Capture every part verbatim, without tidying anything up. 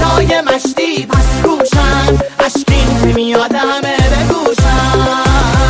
صدای مشتی پس گوشم، اشکین که میاد همه بگوشم.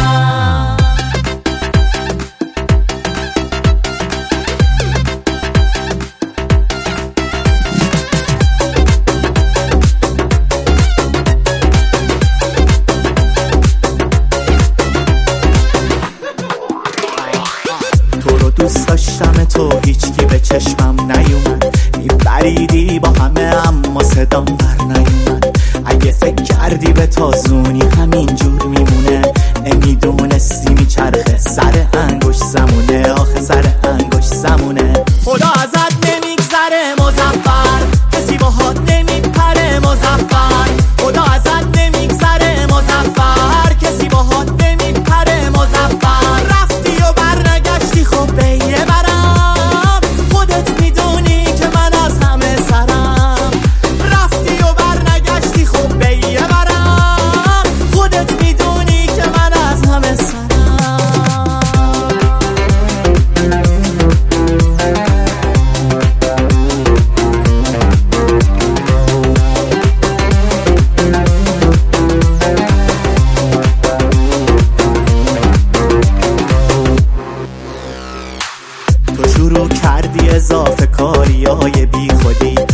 تو رو دوست داشتم تو هیچکی به چشمم نیومد، میبریدی با همه اما صدام بر نیومد. اگه فکر کردی به تازونی همین جور میمونه، نمیدونستی میچرخه سر انگوش زمونه، آخه سر انگوش زمونه. خدا ازت نمیگذره مظفر، کسی باهات نمیپره مظفر. خدا ازت نمیگذره مظفر، کسی باهات نمیپره مظفر. رفتی و برنگشتی خب بیه برم، خودت میدونی که من از همه سرم. رفتی و برنگشتی خب بیه برم، خودت میدونی که من از همه سرم. تو شروع کردی اضافه کاری های بی خودی،